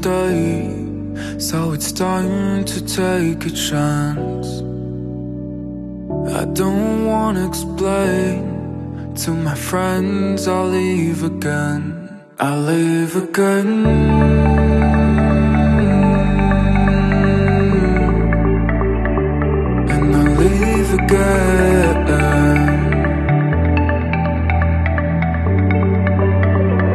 stay, so it's time to take a chance. I don't wanna explain to my friends I'll leave again. I'll leave again. And I'll leave again.